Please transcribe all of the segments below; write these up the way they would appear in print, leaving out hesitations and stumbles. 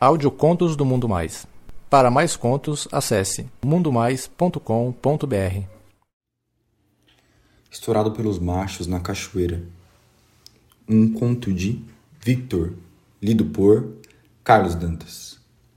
Audiocontos do Mundo Mais. Para mais contos, acesse mundomais.com.br. Estourado pelos machos na cachoeira. Um conto de Victor, lido por Carlos Dantas.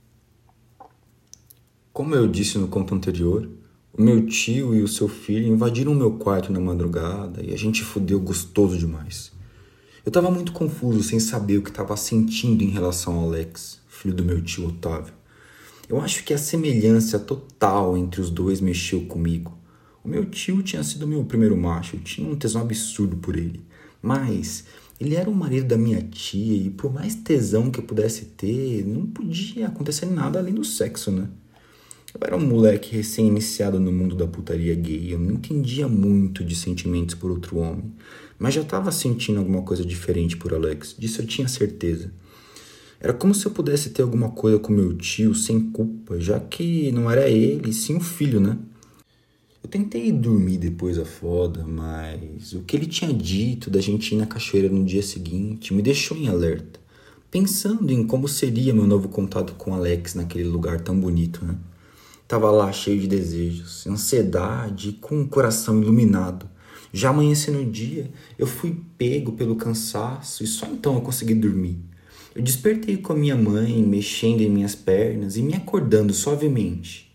Como eu disse no conto anterior, o meu tio e o seu filho invadiram o meu quarto na madrugada e a gente fudeu gostoso demais. Eu estava muito confuso, sem saber o que estava sentindo em relação ao Alex, filho do meu tio Otávio. Eu acho que a semelhança total entre os dois mexeu comigo. O meu tio tinha sido meu primeiro macho, eu tinha um tesão absurdo por ele. Mas ele era o marido da minha tia e por mais tesão que eu pudesse ter, não podia acontecer nada além do sexo, né? Eu era um moleque recém-iniciado no mundo da putaria gay, eu não entendia muito de sentimentos por outro homem, mas já estava sentindo alguma coisa diferente por Alex, disso eu tinha certeza. Era como se eu pudesse ter alguma coisa com meu tio sem culpa, já que não era ele, sim o filho, né? Eu tentei dormir depois da foda, mas o que ele tinha dito da gente ir na cachoeira no dia seguinte me deixou em alerta, pensando em como seria meu novo contato com Alex naquele lugar tão bonito, né? Tava lá cheio de desejos, ansiedade e com o coração iluminado. Já amanhecendo o dia, eu fui pego pelo cansaço e só então eu consegui dormir. Eu despertei com a minha mãe, mexendo em minhas pernas e me acordando suavemente.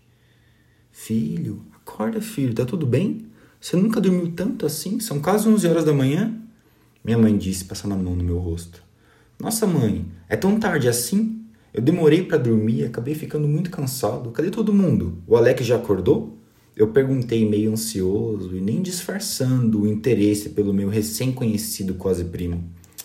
Filho, acorda filho, tá tudo bem? Você nunca dormiu tanto assim? São quase 11 horas da manhã? Minha mãe disse, passando a mão no meu rosto. Nossa mãe, é tão tarde assim? Eu demorei para dormir e acabei ficando muito cansado. Cadê todo mundo? O Alex já acordou? Eu perguntei meio ansioso e nem disfarçando o interesse pelo meu recém-conhecido quase primo.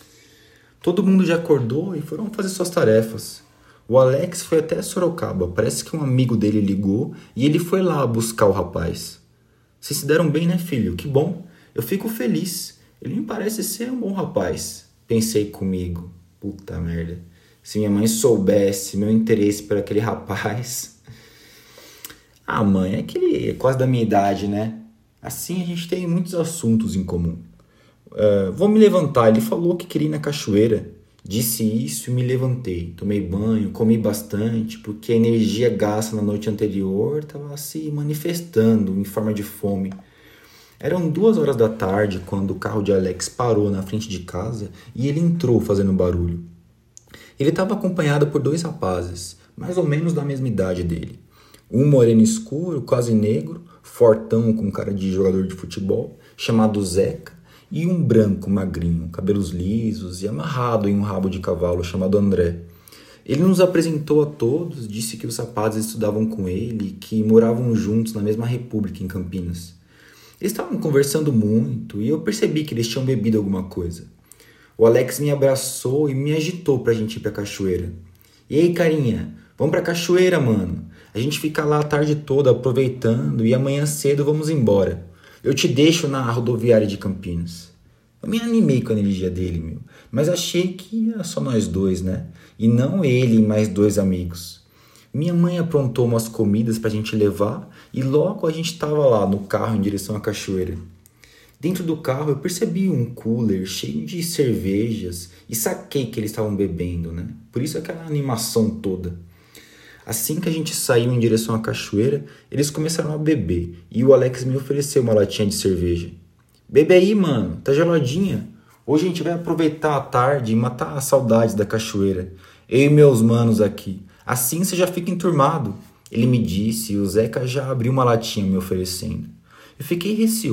Todo mundo já acordou e foram fazer suas tarefas. O Alex foi até Sorocaba. Parece que um amigo dele ligou e ele foi lá buscar o rapaz. Vocês se deram bem, né, filho? Que bom. Eu fico feliz. Ele me parece ser um bom rapaz. Pensei comigo. Puta merda. Se minha mãe soubesse meu interesse por aquele rapaz... Ah, mãe, é quase da minha idade, né? Assim a gente tem muitos assuntos em comum. Vou me levantar, ele falou que queria ir na cachoeira. Disse isso e me levantei. Tomei banho, comi bastante, porque a energia gasta na noite anterior estava se manifestando em forma de fome. Eram 2 horas da tarde quando o carro de Alex parou na frente de casa e ele entrou fazendo barulho. Ele estava acompanhado por 2 rapazes, mais ou menos da mesma idade dele. Um moreno escuro, quase negro, fortão com cara de jogador de futebol, chamado Zeca, e um branco magrinho, cabelos lisos e amarrado em um rabo de cavalo chamado André. Ele nos apresentou a todos, disse que os rapazes estudavam com ele e que moravam juntos na mesma república em Campinas. Eles estavam conversando muito e eu percebi que eles tinham bebido alguma coisa. O Alex me abraçou e me agitou pra gente ir pra cachoeira. E aí, carinha, vamos pra cachoeira, mano. A gente fica lá a tarde toda aproveitando e amanhã cedo vamos embora. Eu te deixo na rodoviária de Campinas. Eu me animei com a energia dele, meu. Mas achei que era só nós dois, né? E não ele e mais 2 amigos. Minha mãe aprontou umas comidas pra gente levar e logo a gente tava lá no carro em direção à cachoeira. Dentro do carro eu percebi um cooler cheio de cervejas e saquei que eles estavam bebendo, né? Por isso aquela animação toda. Assim que a gente saiu em direção à cachoeira, eles começaram a beber e o Alex me ofereceu uma latinha de cerveja. Bebe aí, mano, tá geladinha. Hoje a gente vai aproveitar a tarde e matar as saudades da cachoeira. Eu e meus manos aqui. Assim você já fica enturmado. Ele me disse e o Zeca já abriu uma latinha me oferecendo. Eu fiquei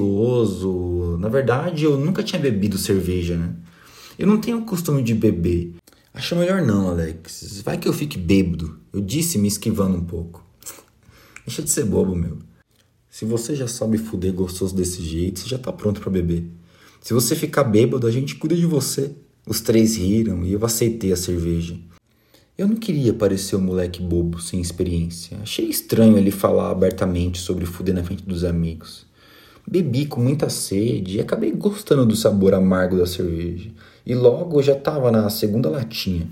receoso. Na verdade, eu nunca tinha bebido cerveja, né? Eu não tenho o costume de beber. Acho melhor não, Alex. Vai que eu fique bêbado. Eu disse me esquivando um pouco. Deixa de ser bobo, meu. Se você já sabe fuder gostoso desse jeito, você já tá pronto pra beber. Se você ficar bêbado, a gente cuida de você. Os 3 riram e eu aceitei a cerveja. Eu não queria parecer um moleque bobo, sem experiência. Achei estranho ele falar abertamente sobre fuder na frente dos amigos. Bebi com muita sede e acabei gostando do sabor amargo da cerveja. E logo eu já tava na 2ª latinha.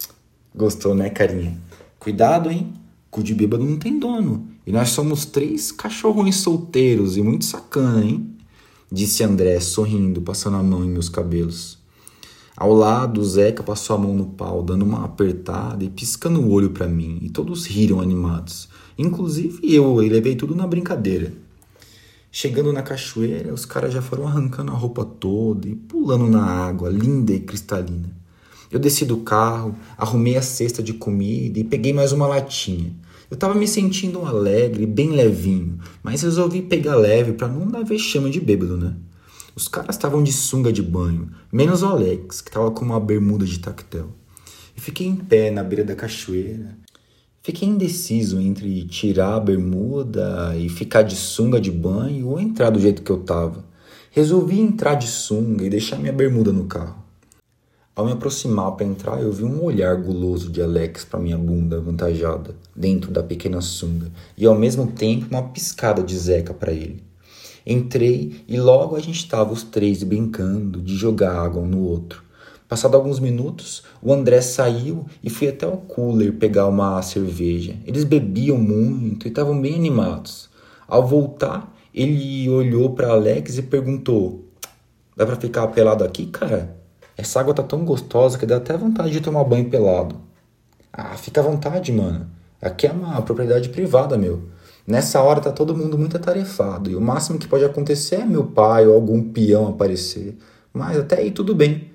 Gostou, né, carinha? Cuidado, hein? Cu de bêbado não tem dono. E nós somos 3 cachorrões solteiros e muito sacana, hein? Disse André, sorrindo, passando a mão em meus cabelos. Ao lado, o Zeca passou a mão no pau, dando uma apertada e piscando o olho pra mim, e todos riram animados. Inclusive eu levei tudo na brincadeira. Chegando na cachoeira, os caras já foram arrancando a roupa toda e pulando na água, linda e cristalina. Eu desci do carro, arrumei a cesta de comida e peguei mais uma latinha. Eu tava me sentindo alegre, bem levinho, mas resolvi pegar leve pra não dar vexame de bêbado, né? Os caras estavam de sunga de banho, menos o Alex, que tava com uma bermuda de tactel. Eu fiquei em pé na beira da cachoeira. Fiquei indeciso entre tirar a bermuda e ficar de sunga de banho ou entrar do jeito que eu tava. Resolvi entrar de sunga e deixar minha bermuda no carro. Ao me aproximar para entrar, eu vi um olhar guloso de Alex para minha bunda avantajada, dentro da pequena sunga, e ao mesmo tempo uma piscada de Zeca para ele. Entrei e logo a gente estava os três brincando de jogar água um no outro. Passado alguns minutos, o André saiu e fui até o cooler pegar uma cerveja. Eles bebiam muito e estavam bem animados. Ao voltar, ele olhou para Alex e perguntou: "Dá para ficar pelado aqui, cara? Essa água tá tão gostosa que dá até vontade de tomar banho pelado." "Ah, fica à vontade, mano. Aqui é uma propriedade privada, meu. Nessa hora tá todo mundo muito atarefado e o máximo que pode acontecer é meu pai ou algum peão aparecer. Mas até aí tudo bem.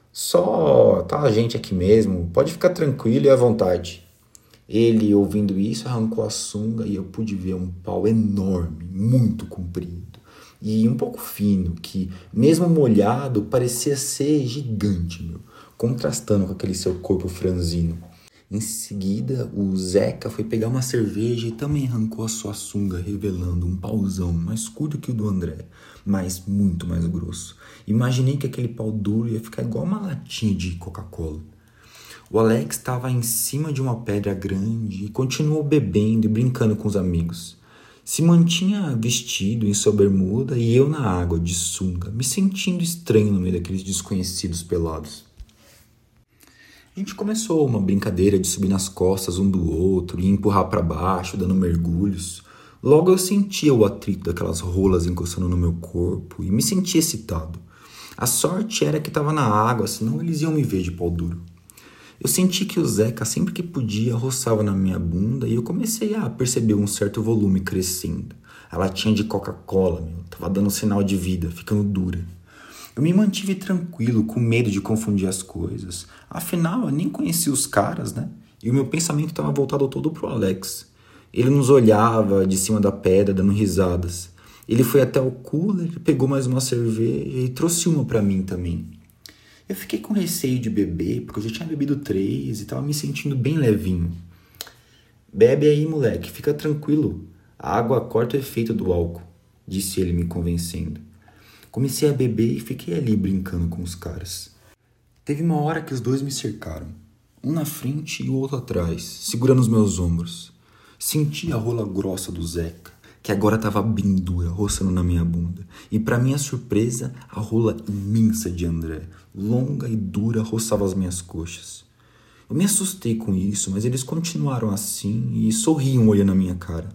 Só tá a gente aqui mesmo, pode ficar tranquilo e à vontade." Ele, ouvindo isso, arrancou a sunga e eu pude ver um pau enorme, muito comprido e um pouco fino, que, mesmo molhado, parecia ser gigante, meu, contrastando com aquele seu corpo franzino. Em seguida, o Zeca foi pegar uma cerveja e também arrancou a sua sunga, revelando um pauzão mais curto que o do André, mas muito mais grosso. Imaginei que aquele pau duro ia ficar igual uma latinha de Coca-Cola. O Alex estava em cima de uma pedra grande e continuou bebendo e brincando com os amigos. Se mantinha vestido em sua bermuda e eu na água, de sunga, me sentindo estranho no meio daqueles desconhecidos pelados. A gente começou uma brincadeira de subir nas costas um do outro e empurrar para baixo, dando mergulhos. Logo eu sentia o atrito daquelas rolas encostando no meu corpo e me sentia excitado. A sorte era que estava na água, senão eles iam me ver de pau duro. Eu senti que o Zeca, sempre que podia, roçava na minha bunda e eu comecei a perceber um certo volume crescendo. A latinha de Coca-Cola, tava dando sinal de vida, ficando dura. Eu me mantive tranquilo, com medo de confundir as coisas. Afinal, eu nem conhecia os caras, né? E o meu pensamento estava voltado todo pro Alex. Ele nos olhava de cima da pedra, dando risadas. Ele foi até o cooler, pegou mais uma cerveja e trouxe uma para mim também. Eu fiquei com receio de beber, porque eu já tinha bebido 3 e estava me sentindo bem levinho. "Bebe aí, moleque, fica tranquilo. A água corta o efeito do álcool", disse ele me convencendo. Comecei a beber e fiquei ali brincando com os caras. Teve uma hora que os dois me cercaram, um na frente e o outro atrás, segurando os meus ombros. Senti a rola grossa do Zeca, que agora estava bem dura, roçando na minha bunda. E para minha surpresa, a rola imensa de André, longa e dura, roçava as minhas coxas. Eu me assustei com isso, mas eles continuaram assim e sorriam olhando a minha cara.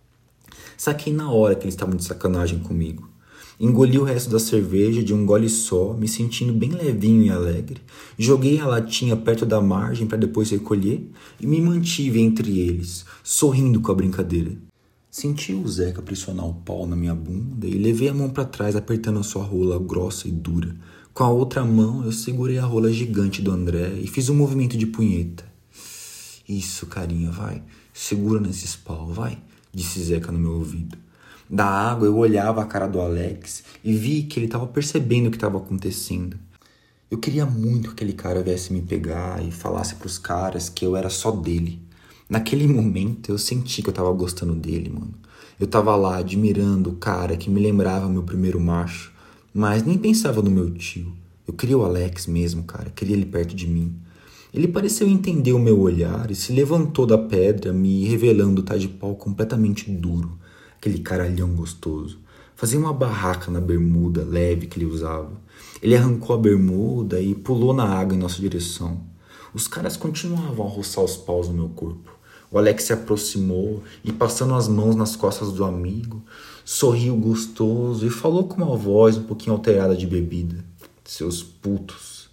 Saquei na hora que eles estavam de sacanagem comigo. Engoli o resto da cerveja de um gole só, me sentindo bem levinho e alegre. Joguei a latinha perto da margem para depois recolher e me mantive entre eles, sorrindo com a brincadeira. Senti o Zeca pressionar o pau na minha bunda e levei a mão para trás apertando a sua rola grossa e dura. Com a outra mão eu segurei a rola gigante do André e fiz um movimento de punheta. "Isso, carinha, vai. Segura nesses pau, vai", disse Zeca no meu ouvido. Da água eu olhava a cara do Alex e vi que ele estava percebendo o que estava acontecendo. Eu queria muito que aquele cara viesse me pegar e falasse pros caras que eu era só dele. Naquele momento eu senti que eu tava gostando dele, mano. Eu tava lá admirando o cara que me lembrava meu primeiro macho, mas nem pensava no meu tio. Eu queria o Alex mesmo, cara, queria ele perto de mim. Ele pareceu entender o meu olhar e se levantou da pedra, me revelando tá de pau completamente duro. Aquele caralhão gostoso. Fazia uma barraca na bermuda leve que ele usava. Ele arrancou a bermuda e pulou na água em nossa direção. Os caras continuavam a roçar os paus no meu corpo. O Alex se aproximou e, passando as mãos nas costas do amigo, sorriu gostoso e falou com uma voz um pouquinho alterada de bebida. "Seus putos,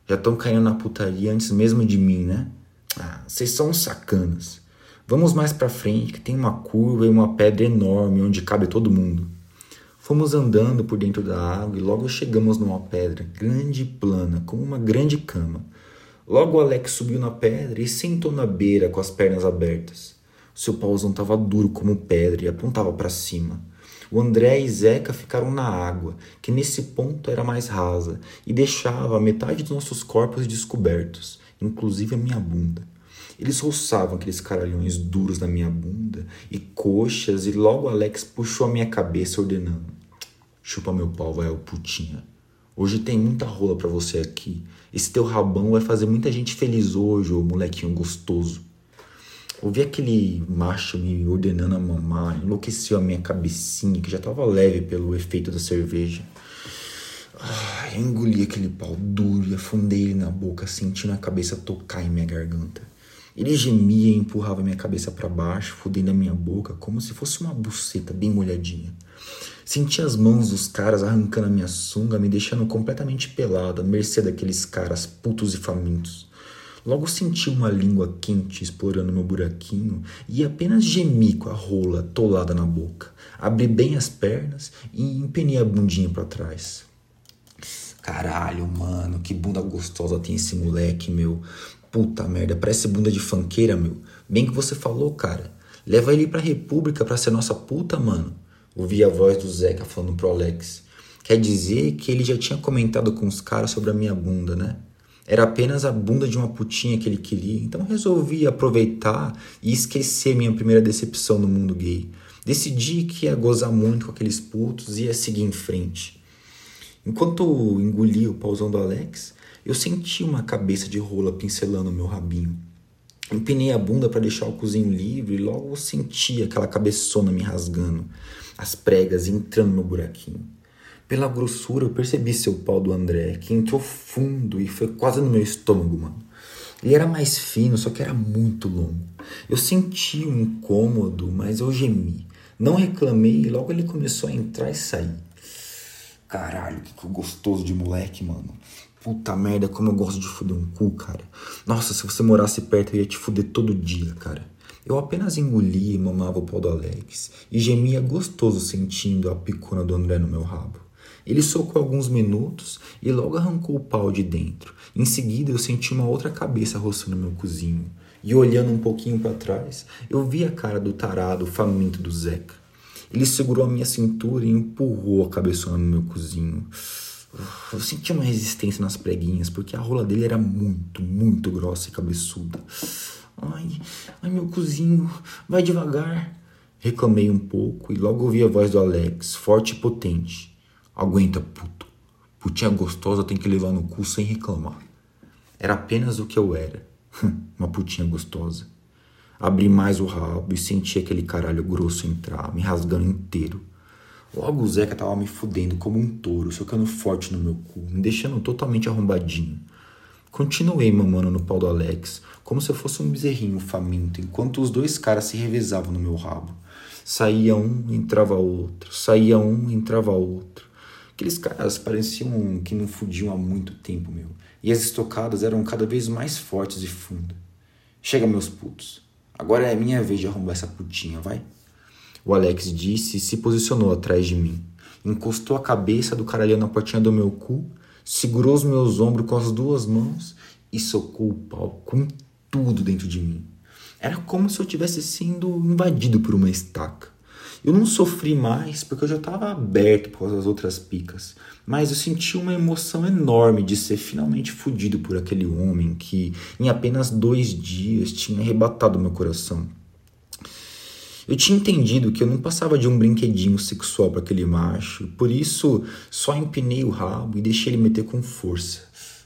Já estão caindo na putaria antes mesmo de mim, né? Ah, vocês são uns sacanas. Vamos mais pra frente que tem uma curva e uma pedra enorme onde cabe todo mundo. Fomos andando por dentro da água e logo chegamos numa pedra grande e plana, como uma grande cama. Logo o Alex subiu na pedra e sentou na beira com as pernas abertas. Seu pauzão estava duro como pedra e apontava para cima. O André e Zeca ficaram na água, que nesse ponto era mais rasa, e deixava metade dos nossos corpos descobertos, inclusive a minha bunda. Eles roçavam aqueles caralhões duros na minha bunda e coxas, e logo Alex puxou a minha cabeça ordenando: chupa meu pau, vai, ô putinha. Hoje tem muita rola pra você aqui. Esse teu rabão vai fazer muita gente feliz hoje, ô molequinho gostoso. Ouvi aquele macho me ordenando a mamar, enlouqueceu a minha cabecinha, que já tava leve pelo efeito da cerveja. Eu engoli aquele pau duro e afundei ele na boca, sentindo a cabeça tocar em minha garganta. Ele gemia e empurrava minha cabeça para baixo, fudendo a minha boca, como se fosse uma buceta bem molhadinha. Senti as mãos dos caras arrancando a minha sunga, me deixando completamente pelado, à mercê daqueles caras putos e famintos. Logo senti uma língua quente explorando meu buraquinho e apenas gemi com a rola atolada na boca. Abri bem as pernas e empenei a bundinha para trás. Caralho, mano, que bunda gostosa tem esse moleque, meu. Puta merda, parece bunda de funkeira, meu. Bem que você falou, cara. Leva ele pra República pra ser nossa puta, mano. Ouvi a voz do Zeca falando pro Alex. Quer dizer que ele já tinha comentado com os caras sobre a minha bunda, né? Era apenas a bunda de uma putinha que ele queria, então resolvi aproveitar e esquecer minha primeira decepção no mundo gay. Decidi que ia gozar muito com aqueles putos e ia seguir em frente. Enquanto engolia o pauzão do Alex, eu senti uma cabeça de rola pincelando o meu rabinho. Empinei a bunda para deixar o cozinho livre e logo senti aquela cabeçona me rasgando, as pregas entrando no buraquinho. Pela grossura eu percebi seu pau do André, que entrou fundo e foi quase no meu estômago, mano. Ele era mais fino, só que era muito longo. Eu senti um incômodo, mas eu gemi. Não reclamei e logo ele começou a entrar e sair. Caralho, que gostoso de moleque, mano. Puta merda, como eu gosto de fuder um cu, cara. Nossa, se você morasse perto eu ia te fuder todo dia, cara. Eu apenas engolia e mamava o pau do Alex e gemia gostoso sentindo a picona do André no meu rabo. Ele socou alguns minutos e logo arrancou o pau de dentro. Em seguida eu senti uma outra cabeça roçando meu cozinho. E olhando um pouquinho para trás, eu vi a cara do tarado faminto do Zeca. Ele segurou a minha cintura e empurrou a cabeçona no meu cozinho. Eu senti uma resistência nas preguinhas, porque a rola dele era muito, muito grossa e cabeçuda. Ai, meu cozinho, vai devagar. Reclamei um pouco e logo ouvi a voz do Alex, forte e potente. Aguenta, puto. Putinha gostosa tem que levar no cu sem reclamar. Era apenas o que eu era. Uma putinha gostosa. Abri mais o rabo e senti aquele caralho grosso entrar, me rasgando inteiro. Logo o Zeca tava me fudendo como um touro, socando forte no meu cu, me deixando totalmente arrombadinho. Continuei mamando no pau do Alex, como se eu fosse um bezerrinho faminto, enquanto os dois caras se revezavam no meu rabo. Saía um, entrava outro, saía um, entrava outro. Aqueles caras pareciam que não fudiam há muito tempo, meu. E as estocadas eram cada vez mais fortes e fundas. Chega, meus putos. Agora é minha vez de arrombar essa putinha, vai? O Alex disse e se posicionou atrás de mim. Encostou a cabeça do caralhão na portinha do meu cu, segurou os meus ombros com as duas mãos e socou o pau com tudo dentro de mim. Era como se eu tivesse sido invadido por uma estaca. Eu não sofri mais porque eu já estava aberto para as outras picas, mas eu senti uma emoção enorme de ser finalmente fudido por aquele homem que em apenas 2 dias tinha arrebatado meu coração. Eu tinha entendido que eu não passava de um brinquedinho sexual para aquele macho, por isso só empinei o rabo e deixei ele meter com força.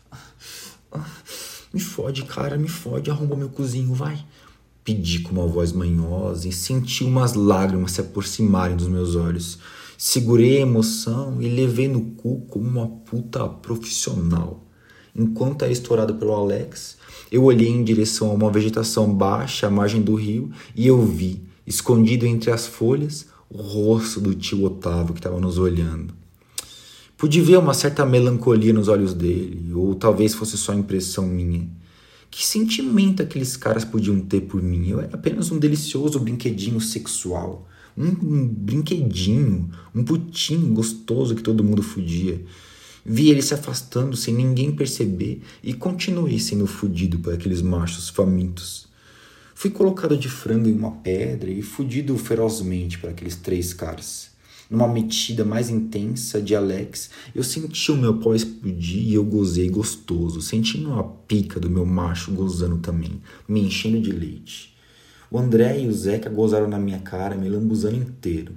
Me fode, cara, me fode, arromba meu cozinho, vai. Pedi com uma voz manhosa e senti umas lágrimas se aproximarem dos meus olhos. Segurei a emoção e levei no cu como uma puta profissional. Enquanto era estourado pelo Alex, eu olhei em direção a uma vegetação baixa à margem do rio e eu vi, escondido entre as folhas, o rosto do tio Otávio que estava nos olhando. Pude ver uma certa melancolia nos olhos dele, ou talvez fosse só impressão minha. Que sentimento aqueles caras podiam ter por mim? Eu era apenas um delicioso brinquedinho sexual. Um brinquedinho, um putinho gostoso que todo mundo fudia. Vi ele se afastando sem ninguém perceber e continuei sendo fudido por aqueles machos famintos. Fui colocado de frango em uma pedra e fudido ferozmente por aqueles 3 caras. Numa metida mais intensa de Alex, eu senti o meu pau explodir e eu gozei gostoso, sentindo a pica do meu macho gozando também, me enchendo de leite. O André e o Zeca gozaram na minha cara, me lambuzando inteiro.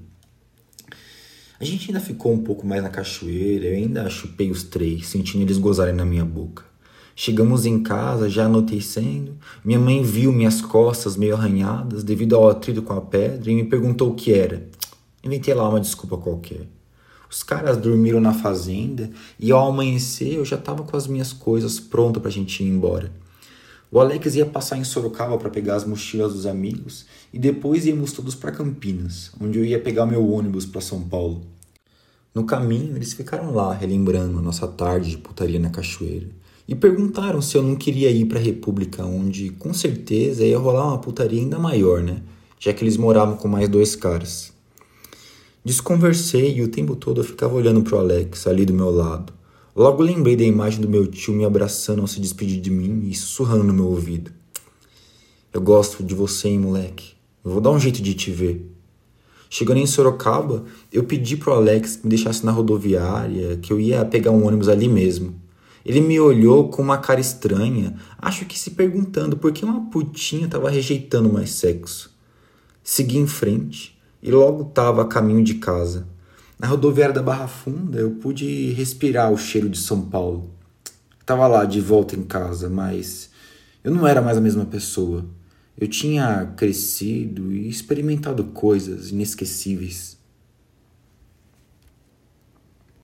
A gente ainda ficou um pouco mais na cachoeira, eu ainda chupei os 3, sentindo eles gozarem na minha boca. Chegamos em casa, já anoitecendo, minha mãe viu minhas costas meio arranhadas devido ao atrito com a pedra e me perguntou o que era. Inventei lá uma desculpa qualquer. Os caras dormiram na fazenda e ao amanhecer eu já estava com as minhas coisas prontas pra gente ir embora. O Alex ia passar em Sorocaba para pegar as mochilas dos amigos e depois íamos todos para Campinas, onde eu ia pegar meu ônibus para São Paulo. No caminho eles ficaram lá relembrando a nossa tarde de putaria na cachoeira e perguntaram se eu não queria ir para a República, onde com certeza ia rolar uma putaria ainda maior, né? Já que eles moravam com mais 2 caras. Desconversei e o tempo todo eu ficava olhando pro Alex, ali do meu lado. Logo lembrei da imagem do meu tio me abraçando ao se despedir de mim e sussurrando no meu ouvido. Eu gosto de você, hein, moleque. Eu vou dar um jeito de te ver. Chegando em Sorocaba, eu pedi pro Alex que me deixasse na rodoviária, que eu ia pegar um ônibus ali mesmo. Ele me olhou com uma cara estranha, acho que se perguntando por que uma putinha estava rejeitando mais sexo. Segui em frente e logo estava a caminho de casa. Na rodoviária da Barra Funda eu pude respirar o cheiro de São Paulo. Estava lá de volta em casa, mas eu não era mais a mesma pessoa. Eu tinha crescido e experimentado coisas inesquecíveis.